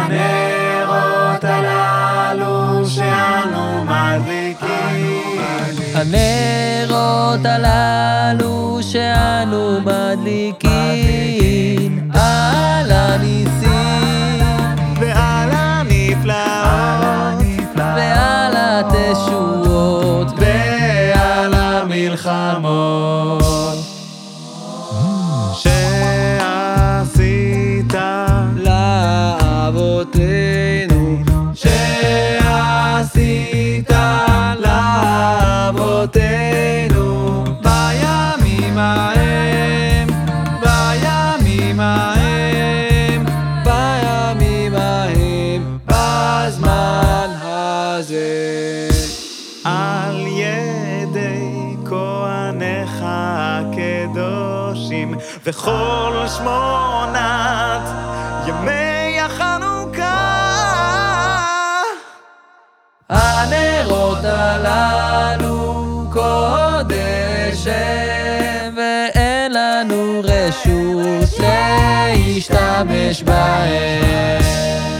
הנרות הללו שאנו מדליקים, הנרות הללו שאנו מדליקים, על הניסים ועל הנפלאות ועל התשועות ועל המלחמות שעשית לאבותינו, שעשית לאבותינו בימים ההם, בימים ההם, בימים ההם, בזמן הזה, על ידי כהניך הקדושים וכל שמונת ימי החנוכה. הנרות הללו קודש הם, ואין לנו רשות להשתמש בהם.